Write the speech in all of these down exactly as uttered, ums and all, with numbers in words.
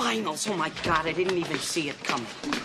finals. Oh, my God, I didn't even see it coming.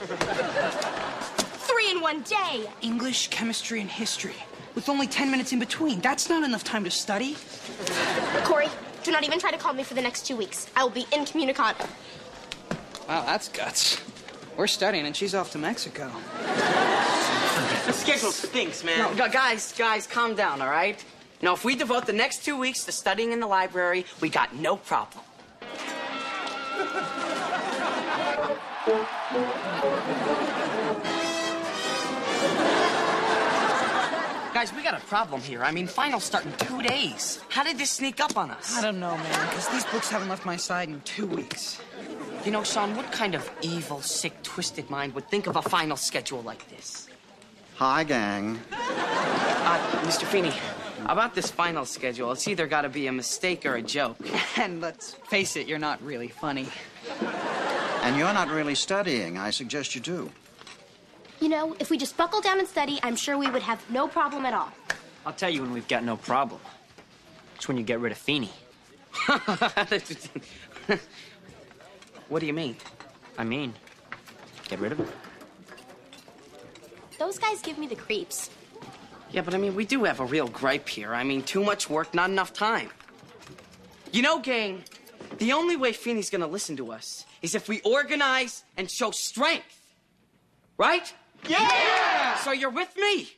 Three in one day. English, chemistry, and history. With only ten minutes in between. That's not enough time to study. Corey, do not even try to call me for the next two weeks. I will be incommunicado. Wow, that's guts. We're studying, and she's off to Mexico. The schedule stinks, man. No, gu- guys, guys, calm down, all right? Now, if we devote the next two weeks to studying in the library, we got no problem. Guys, we got a problem here. I mean, finals start in two days. How did this sneak up on us? I don't know, man, because these books haven't left my side in two weeks. You know, Sean, what kind of evil, sick, twisted mind would think of a final schedule like this? Hi, gang. Uh, Mister Feeney, about this final schedule, it's either got to be a mistake or a joke. And let's face it, you're not really funny. And you're not really studying. I suggest you do. You know, if we just buckle down and study, I'm sure we would have no problem at all. I'll tell you when we've got no problem. It's when you get rid of Feeney. What do you mean? I mean, get rid of him. Those guys give me the creeps. Yeah, but I mean, we do have a real gripe here. I mean, too much work, not enough time. You know, gang, the only way Feeney's gonna listen to us is if we organize and show strength. Right? Yeah! So you're with me?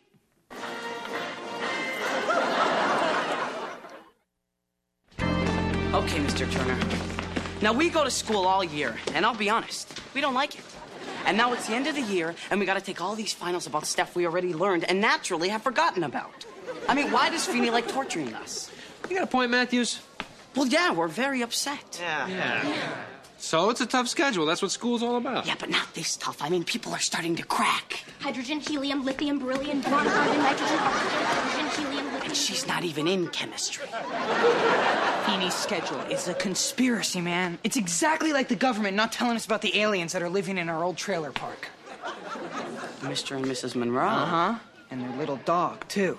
Okay, Mister Turner. Now, we go to school all year, and I'll be honest, we don't like it. And now it's the end of the year, and we gotta take all these finals about stuff we already learned and naturally have forgotten about. I mean, why does Feeney like torturing us? You got a point, Matthews? Well, yeah, we're very upset. Yeah. Yeah. So it's a tough schedule. That's what school's all about. Yeah, but not this tough. I mean, people are starting to crack. Hydrogen, helium, lithium, beryllium, boron, carbon, nitrogen, oxygen, hydrogen, helium, lithium... And she's not even in chemistry. Feeney's schedule is a conspiracy, man. It's exactly like the government not telling us about the aliens that are living in our old trailer park. Mister and Missus Monroe. Uh-huh. And their little dog, too.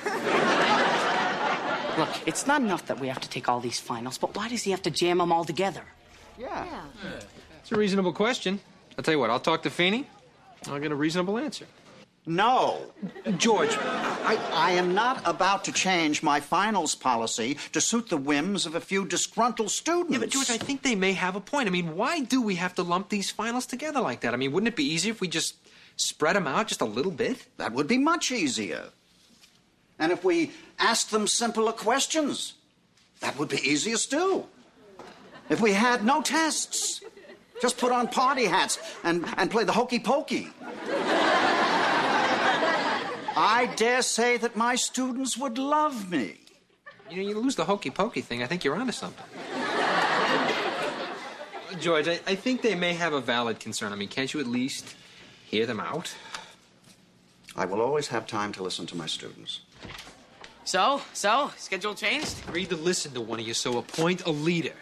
Look, it's not enough that we have to take all these finals, but why does he have to jam them all together? Yeah. yeah. It's a reasonable question. I'll tell you what, I'll talk to Feeney. I'll get a reasonable answer. No. George. I, I am not about to change my finals policy to suit the whims of a few disgruntled students. Yeah, but George, I think they may have a point. I mean, why do we have to lump these finals together like that? I mean, wouldn't it be easier if we just spread them out just a little bit? That would be much easier. And if we asked them simpler questions, that would be easier still. If we had no tests, just put on party hats and, and play the hokey pokey. I dare say that my students would love me. You know, you lose the hokey pokey thing. I think you're onto something. George, I, I think they may have a valid concern. I mean, can't you at least hear them out? I will always have time to listen to my students. So, so, schedule changed? Agreed to listen to one of you, so appoint a leader.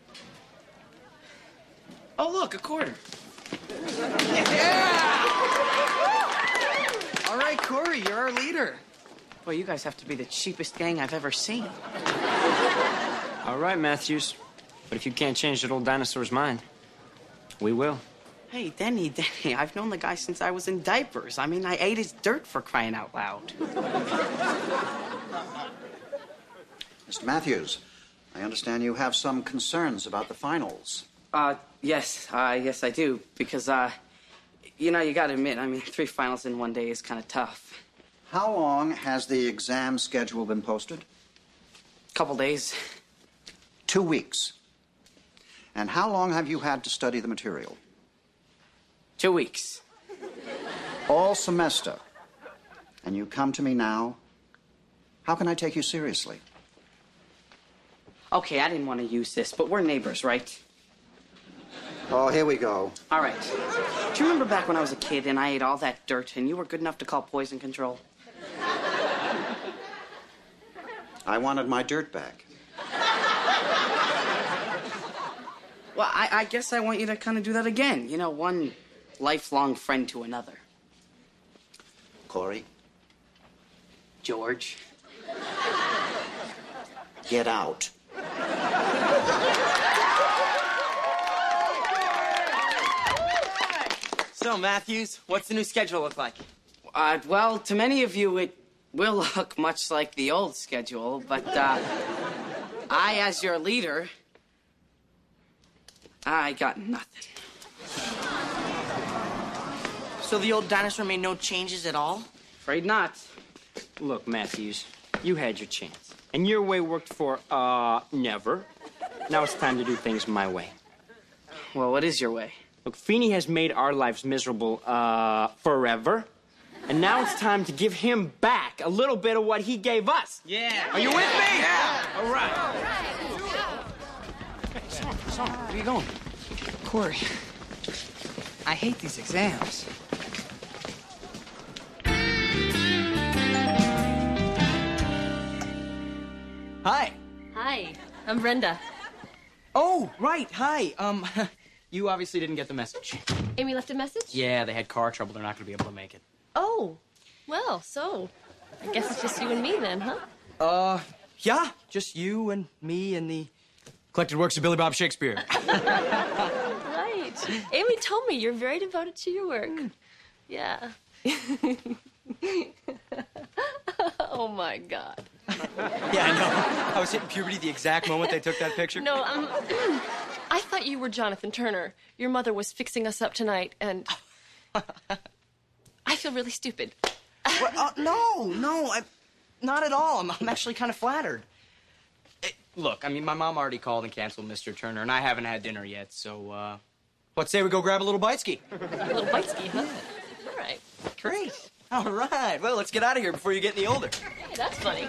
Oh, look, a quarter. Yeah! All right, Corey, you're our leader. Well, you guys have to be the cheapest gang I've ever seen. All right, Matthews. But if you can't change that old dinosaur's mind, we will. Hey, Denny, Denny, I've known the guy since I was in diapers. I mean, I ate his dirt for crying out loud. Mister Matthews, I understand you have some concerns about the finals. Uh, yes, uh, yes, I do. Because, uh, you know, you gotta admit, I mean, three finals in one day is kind of tough. How long has the exam schedule been posted? Couple days. Two weeks. And how long have you had to study the material? Two weeks. All semester. And you come to me now? How can I take you seriously? Okay, I didn't want to use this, but we're neighbors, right? Oh, here we go. All right. Do you remember back when I was a kid and I ate all that dirt and you were good enough to call poison control? I wanted my dirt back. Well, I, I guess I want you to kind of do that again. You know, one lifelong friend to another. Corey? George? Get out. So, Matthews, what's the new schedule look like? Uh, well, to many of you, it will look much like the old schedule, but uh, I, as your leader, I got nothing. So the old dinosaur made no changes at all? Afraid not. Look, Matthews, you had your chance. And your way worked for, uh, never. Now it's time to do things my way. Well, what is your way? Look, Feeney has made our lives miserable, uh, forever. And now it's time to give him back a little bit of what he gave us. Yeah. Are you with me? Yeah. All right. Son, where are you going? Corey, I hate these exams. Hi. Hi, I'm Brenda. Oh, right. Hi. Um, you obviously didn't get the message. Amy left a message? Yeah, they had car trouble. They're not going to be able to make it. Oh, well, so I guess it's just you and me then, huh? Uh, yeah. Just you and me and the collected works of Billy Bob Shakespeare. Right. Amy told me you're very devoted to your work. Yeah. Oh, my God. Yeah, I know. I was hitting puberty the exact moment they took that picture. No, um, I thought you were Jonathan Turner. Your mother was fixing us up tonight, and I feel really stupid. What? Uh, no, no, I, not at all. I'm, I'm actually kind of flattered. It, look, I mean, my mom already called and canceled Mister Turner, and I haven't had dinner yet, so, uh, let's say we go grab a little bite ski. A little bite ski, huh? All right. Great. All right. Well, let's get out of here before you get any older. Hey, that's funny.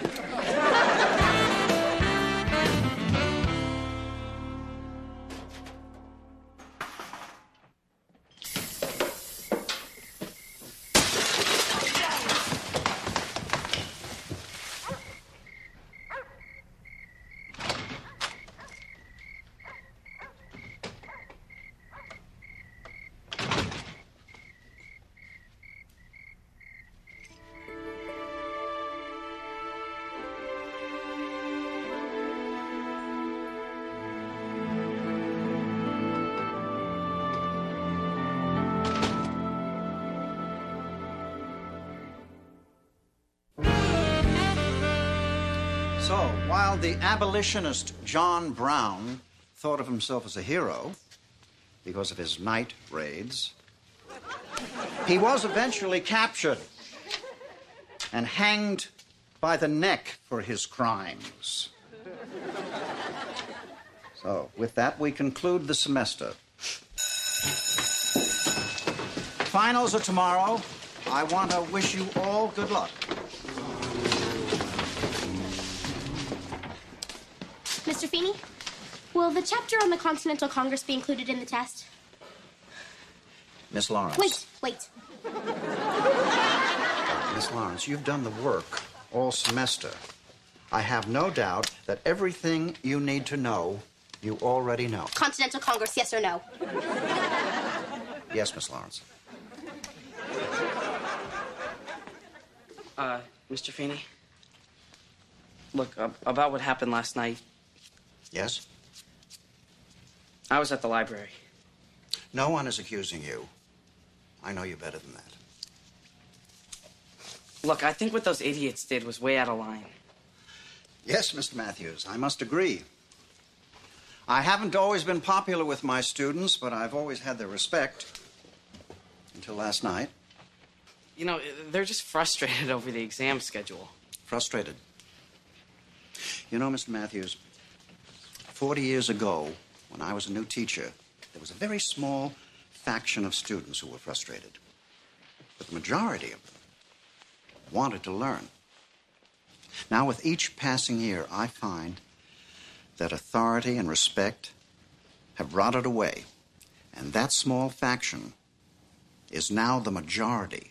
So, while the abolitionist John Brown thought of himself as a hero because of his night raids, he was eventually captured and hanged by the neck for his crimes. So, with that, we conclude the semester. Finals are tomorrow. I want to wish you all good luck. Mister Feeney, will the chapter on the Continental Congress be included in the test? Miss Lawrence. Wait, wait. Miss Lawrence, you've done the work all semester. I have no doubt that everything you need to know, you already know. Continental Congress, yes or no? Yes, Miss Lawrence. Uh, Mister Feeney? Look, uh, about what happened last night. Yes? I was at the library. No one is accusing you. I know you better than that. Look, I think what those idiots did was way out of line. Yes, Mister Matthews, I must agree. I haven't always been popular with my students, but I've always had their respect. Until last night. You know, they're just frustrated over the exam schedule. Frustrated. You know, Mister Matthews, forty years ago, when I was a new teacher, there was a very small faction of students who were frustrated. But the majority of them wanted to learn. Now, with each passing year, I find that authority and respect have rotted away, and that small faction is now the majority.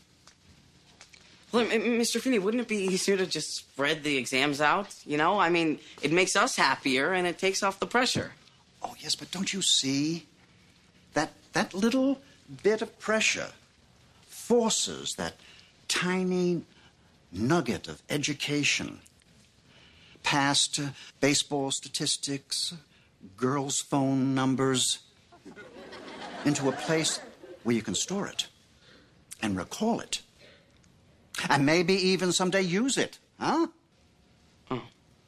Well, Mister Feeney, wouldn't it be easier to just spread the exams out? You know, I mean, it makes us happier and it takes off the pressure. Oh, yes, but don't you see? That, that little bit of pressure forces that tiny nugget of education past uh, baseball statistics, girls' phone numbers, into a place where you can store it and recall it. And maybe even someday use it, huh? Oh.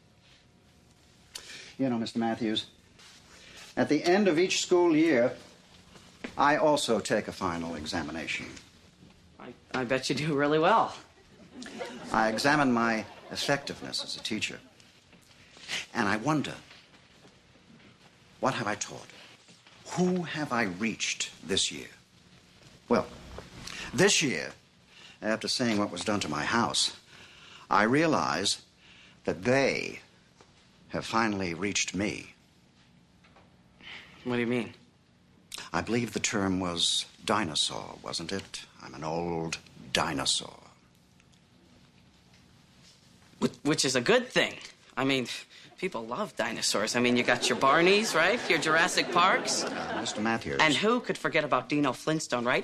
You know, Mister Matthews, at the end of each school year, I also take a final examination. I, I bet you do really well. I examine my effectiveness as a teacher. And I wonder, what have I taught? Who have I reached this year? Well, this year, after seeing what was done to my house, I realize that they have finally reached me. What do you mean? I believe the term was dinosaur, wasn't it? I'm an old dinosaur. Wh- Which is a good thing. I mean, people love dinosaurs. I mean, you got your Barneys, right? Your Jurassic Parks. Uh, Mister Matthews. And who could forget about Dino Flintstone, right?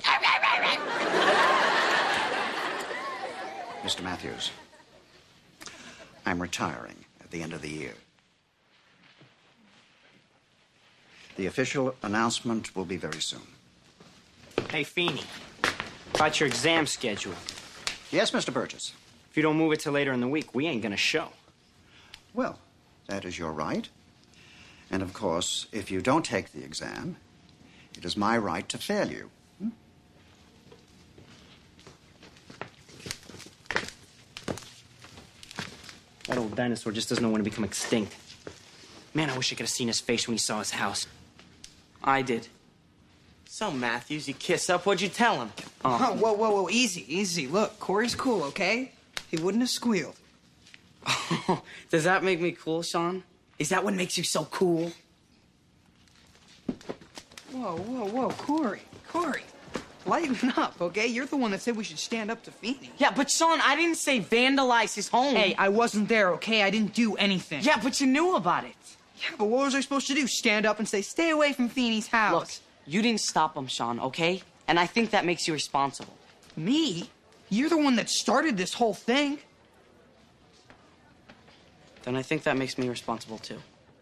Mister Matthews, I'm retiring at the end of the year. The official announcement will be very soon. Hey, Feeney, about your exam schedule. Yes, Mister Burgess. If you don't move it till later in the week, we ain't gonna show. Well, that is your right. And of course, if you don't take the exam, it is my right to fail you. Hmm? That old dinosaur just doesn't know when to become extinct. Man, I wish I could have seen his face when he saw his house. I did. So, Matthews, you kiss up. What'd you tell him? Oh, whoa, whoa, whoa, easy, easy. Look, Corey's cool, okay? He wouldn't have squealed. Does that make me cool, Sean? Is that what makes you so cool? Whoa, whoa, whoa, Corey, Corey. Lighten up, okay? You're the one that said we should stand up to Feeney. Yeah, but Sean, I didn't say vandalize his home. Hey, I wasn't there, okay? I didn't do anything. Yeah, but you knew about it. Yeah, but what was I supposed to do? Stand up and say, stay away from Feeney's house? Look, you didn't stop him, Sean, okay? And I think that makes you responsible. Me? You're the one that started this whole thing. Then I think that makes me responsible, too.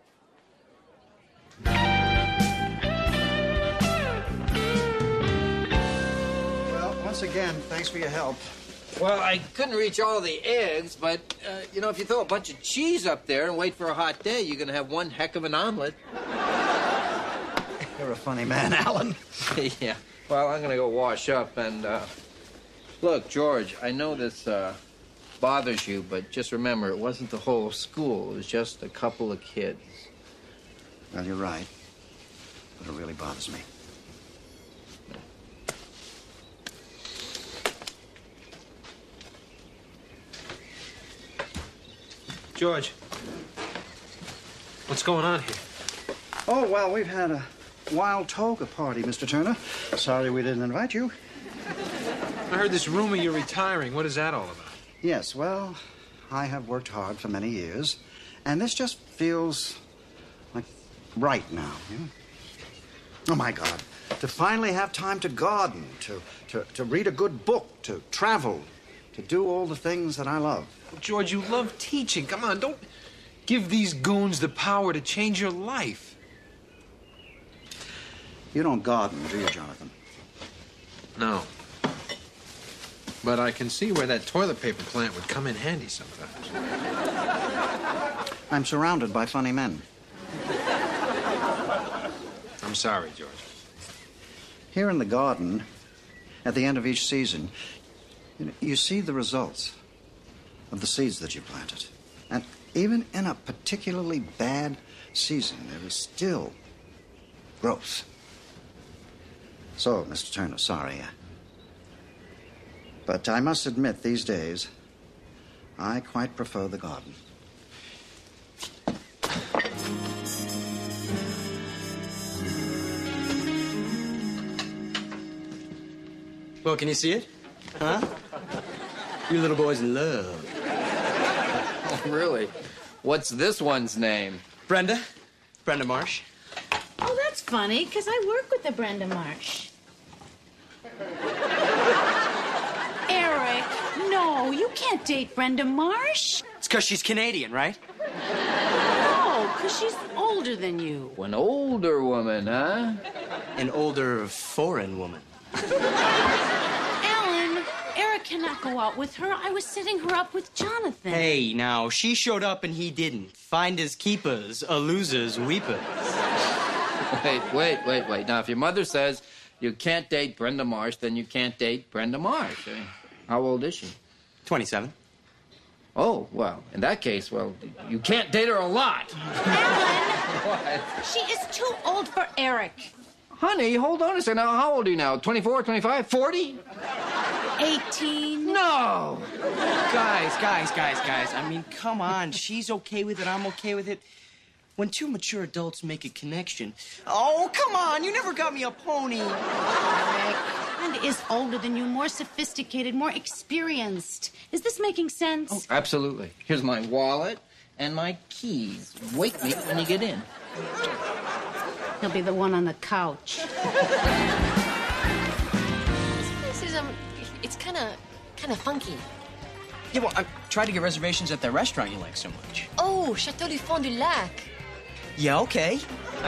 Well, once again, thanks for your help. Well, I couldn't reach all the eggs, but, uh, you know, if you throw a bunch of cheese up there and wait for a hot day, you're going to have one heck of an omelet. You're a funny man, Alan. Yeah. Well, I'm going to go wash up and, uh... Look, George, I know this, uh, bothers you, but just remember, it wasn't the whole school. It was just a couple of kids. Well, you're right. But it really bothers me. George, what's going on here? Oh, well, we've had a wild toga party, Mister Turner. Sorry we didn't invite you. I heard this rumor you're retiring. What is that all about? Yes, well, I have worked hard for many years, and this just feels like right now, you know? Oh, my God. To finally have time to garden, to, to, to read a good book, to travel, to do all the things that I love. George, you love teaching. Come on, don't give these goons the power to change your life. You don't garden, do you, Jonathan? No. But I can see where that toilet paper plant would come in handy sometimes. I'm surrounded by funny men. I'm sorry, George. Here in the garden, at the end of each season, you know, you see the results of the seeds that you planted. And even in a particularly bad season, there is still growth. So, Mister Turner, sorry. uh, But I must admit, these days, I quite prefer the garden. Well, can you see it? Huh? You little boy's in love. Oh, really? What's this one's name? Brenda? Brenda Marsh. Oh, that's funny, because I work with the Brenda Marsh. Eric, no, you can't date Brenda Marsh. It's because she's Canadian, right? No, because she's older than you. An older woman, huh? An older foreign woman. Ellen, Eric cannot go out with her. I was setting her up with Jonathan. Hey, now, she showed up and he didn't. Finders keepers, a losers weepers. Wait, wait, wait, wait. Now, if your mother says you can't date Brenda Marsh, then you can't date Brenda Marsh. Eh? How old is she? twenty-seven. Oh, well, in that case, well, you can't date her a lot. Ellen! She is too old for Eric. Honey, hold on a second. Now, how old are you now? twenty-four, twenty-five, forty? eighteen. No! Guys, guys, guys, guys. I mean, come on. She's okay with it. I'm okay with it. When two mature adults make a connection. Oh, come on. You never got me a pony. Eric. And is older than you, more sophisticated, more experienced. Is this making sense? Oh, absolutely. Here's my wallet and my keys. Wake me when you get in. He'll be the one on the couch. This is, um, it's kind of, kind of funky. Yeah, well, I tried to get reservations at that restaurant you like so much. Oh, Chateau du Fond du Lac. Yeah, okay.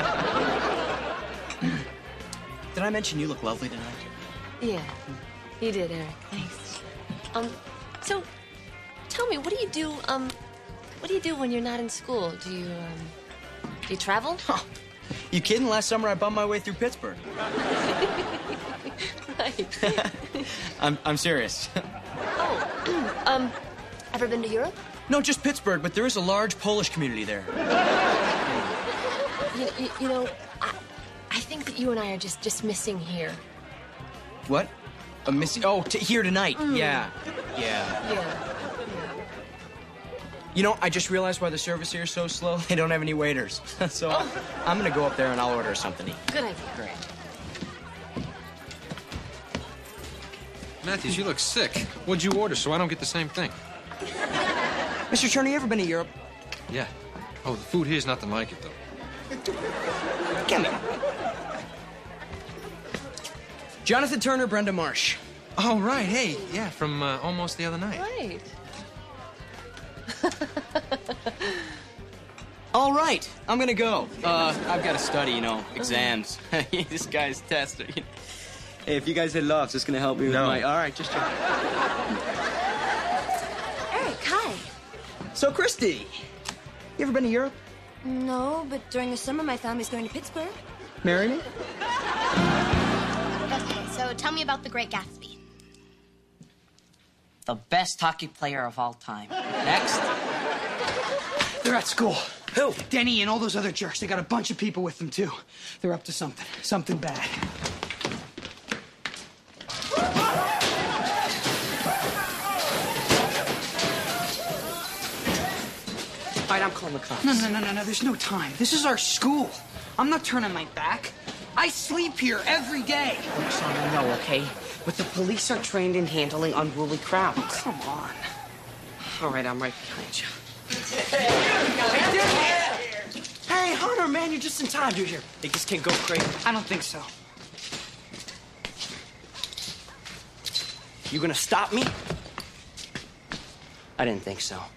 Did I mention you look lovely tonight? Yeah, you did, Eric. Thanks. Um, so, tell me, what do you do, um, what do you do when you're not in school? Do you, um, do you travel? Huh. You kidding? Last summer I bummed my way through Pittsburgh. Right. I'm, I'm serious. Oh, um, ever been to Europe? No, just Pittsburgh, but there is a large Polish community there. You, you, you know, I, I think that you and I are just, just missing here. What? A missing? Oh, t here tonight. Mm. Yeah. Yeah. Yeah. You know, I just realized why the service here is so slow. They don't have any waiters. So oh. I'm going to go up there and I'll order something to eat. Good idea. Great. Matthews, you look sick. What'd you order so I don't get the same thing? Mister Turner, you ever been to Europe? Yeah. Oh, the food here's nothing like it, though. Come here. Jonathan Turner, Brenda Marsh. Oh, right. Hey, yeah, from uh, almost the other night. Right. All right, I'm gonna go. Uh, I've got to study, you know, exams. This guy's tester. Hey, if you guys hit it off, is this gonna help me with no. my... All right, just check. Eric, hi. So, Christy, you ever been to Europe? No, but during the summer, my family's going to Pittsburgh. Marry me? Okay, so tell me about The Great Gatsby. The best hockey player of all time. Next. They're at school. Who? Denny and all those other jerks. They got a bunch of people with them, too. They're up to something. Something bad. All right, I'm calling the cops. No, no, no, no, no. There's no time. This is our school. I'm not turning my back. I sleep here every day. I'm sorry, I know, okay? But the police are trained in handling unruly crowds. Oh, come on. All right, I'm right behind you. Hey, Hunter, man, you're just in time, dude. Here, think this kid go crazy? I don't think so. You gonna stop me? I didn't think so.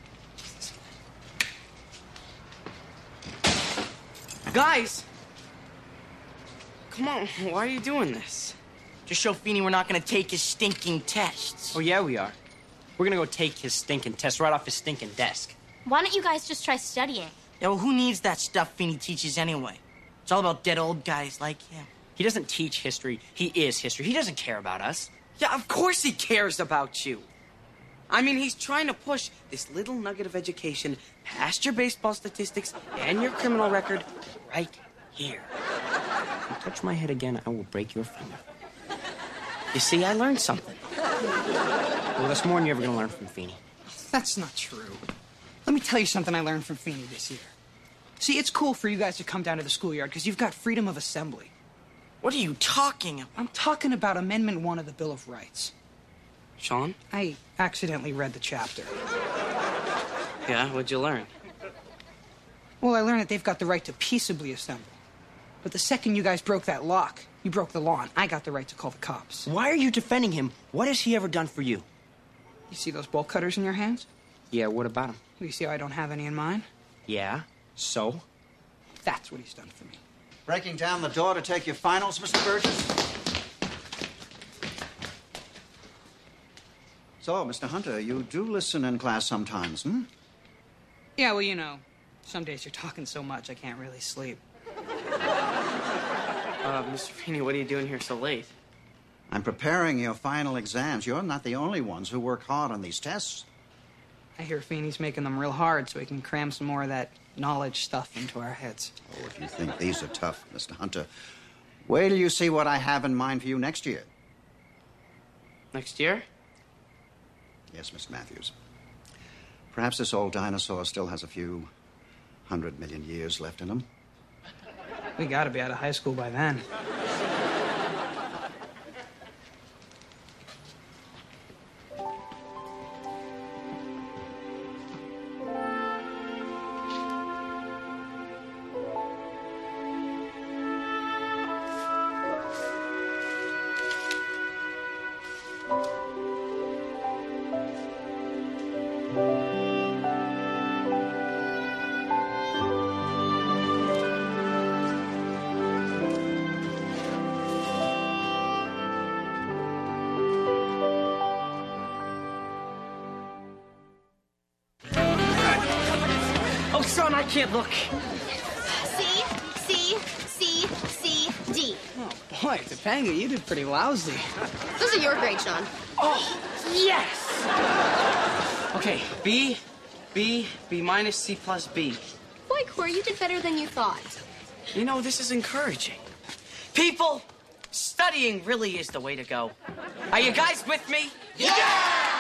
Guys! Come on, why are you doing this? Just show Feeney we're not gonna take his stinking tests. Oh, yeah, we are. We're gonna go take his stinking test right off his stinking desk. Why don't you guys just try studying? Yeah, well, who needs that stuff Feeney teaches anyway? It's all about dead old guys like him. He doesn't teach history. He is history. He doesn't care about us. Yeah, of course he cares about you. I mean, he's trying to push this little nugget of education past your baseball statistics and your criminal record right here. If you touch my head again, I will break your finger. You see, I learned something. Well, that's more than you're ever going to learn from Feeney. That's not true. Let me tell you something I learned from Feeney this year. See, it's cool for you guys to come down to the schoolyard because you've got freedom of assembly. What are you talking about? I'm talking about Amendment one of the Bill of Rights. Sean? I accidentally read the chapter. Yeah, what'd you learn? Well, I learned that they've got the right to peaceably assemble. But the second you guys broke that lock, you broke the law, and I got the right to call the cops. Why are you defending him? What has he ever done for you? You see those bolt cutters in your hands? Yeah, what about him? You see how I don't have any in mine? Yeah, so? That's what he's done for me. Breaking down the door to take your finals, Mister Burgess? So, Mister Hunter, you do listen in class sometimes, hmm? Yeah, well, you know, some days you're talking so much I can't really sleep. Uh, Mister Feeney, what are you doing here so late? I'm preparing your final exams. You're not the only ones who work hard on these tests. I hear Feeney's making them real hard so we can cram some more of that knowledge stuff into our heads. Oh, if you think these are tough, Mister Hunter, wait till you see what I have in mind for you next year. Next year? Yes, Mister Matthews. Perhaps this old dinosaur still has a few hundred million years left in him. We gotta be out of high school by then. Oh, son, I can't look. C, C, C, C, D. Oh, boy, Topanga, you did pretty lousy. Those are your grades, Sean. Oh, yes! Okay, B, B, B minus, C plus B. Boy, Corey, you did better than you thought. You know, this is encouraging. People, studying really is the way to go. Are you guys with me? Yeah!